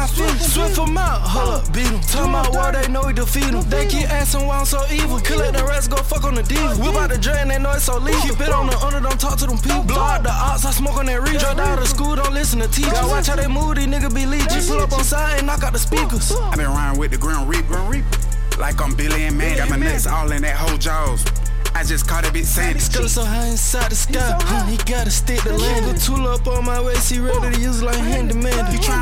my feet. Swift them out, hold up, beat them. Talking about war, they know we defeat them. They keep asking why I'm so evil. Kill let the rest go fuck on the diva. Whip out the drain, they know it's so lethal. Keep it on the under, don't talk to them people. Blow out the ops, I smoke on that reach. Dropped out of school, don't listen to teachers. Gotta watch how they move, these niggas be leeches. Pull up on side and knock out the speakers. I been riding with the Grim Reaper. Like I'm Billy and Mandy. Got my nuts all in that whole jaws. I just caught a bit sandy. Skeleton so high inside the sky. He gotta stick the land. The tool up on my waist, he ready to use like handyman.